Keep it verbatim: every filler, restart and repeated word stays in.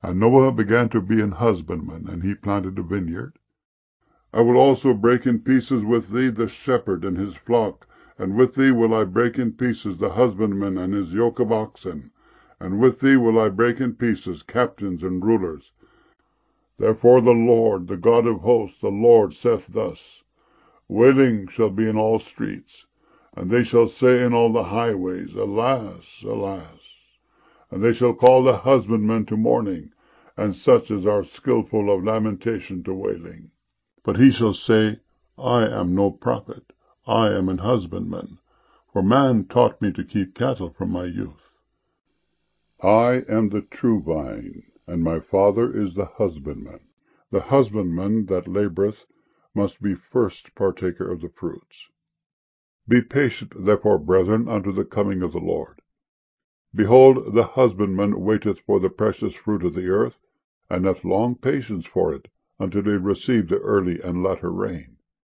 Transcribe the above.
And Noah began to be an husbandman, and he planted a vineyard. I will also break in pieces with thee the shepherd and his flock, and with thee will I break in pieces the husbandman and his yoke of oxen, and with thee will I break in pieces captains and rulers. Therefore the Lord, the God of hosts, the Lord saith thus, Wailing shall be in all streets, and they shall say in all the highways, Alas, alas! And they shall call the husbandmen to mourning, and such as are skillful of lamentation to wailing. But he shall say, I am no prophet, I am an husbandman, for man taught me to keep cattle from my youth. I am the true vine, and my Father is the husbandman. The husbandman that laboureth must be first partaker of the fruits. Be patient, therefore, brethren, unto the coming of the Lord. Behold, the husbandman waiteth for the precious fruit of the earth, and hath long patience for it, until he receive the early and latter rain.